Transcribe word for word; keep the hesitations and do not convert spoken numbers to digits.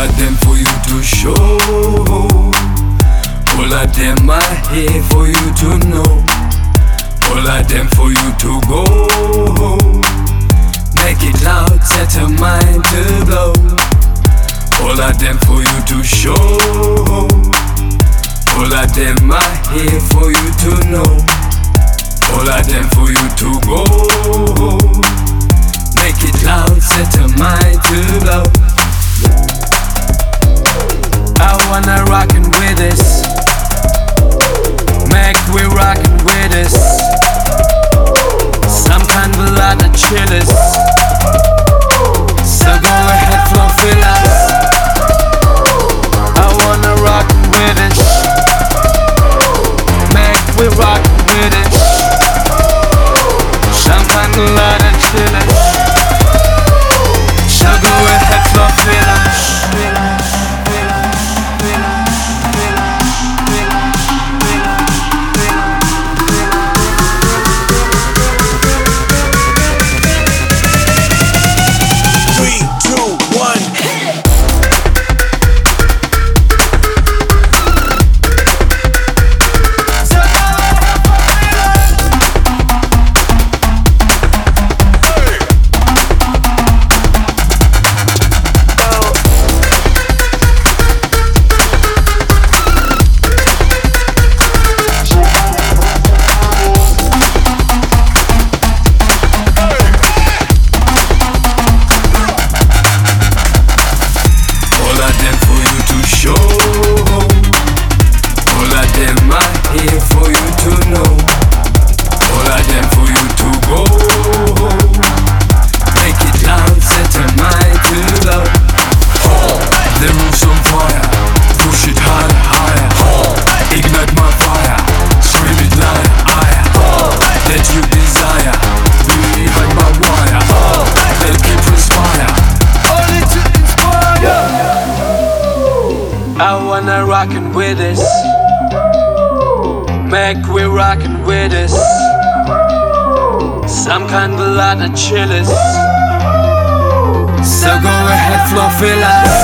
of them for you to show. All of them are here for you to know. All of them for you to go. Make it loud, set a mind to blow. All of them for you to show. All of them are here for you to know. All of them for you to go. Make it loud, set a mind to blow. I wanna rockin' with this. Make we rockin' with this. Some kind of lot of chillers. So go ahead, flow, fill us. I wanna rockin' with this. Make we rockin' with this. Some kind of lot of chillers. So go ahead, flow, fill us. Rockin' with us. Make we rockin' with us. Some kind of lot of chillers. So go ahead, flow, fill us.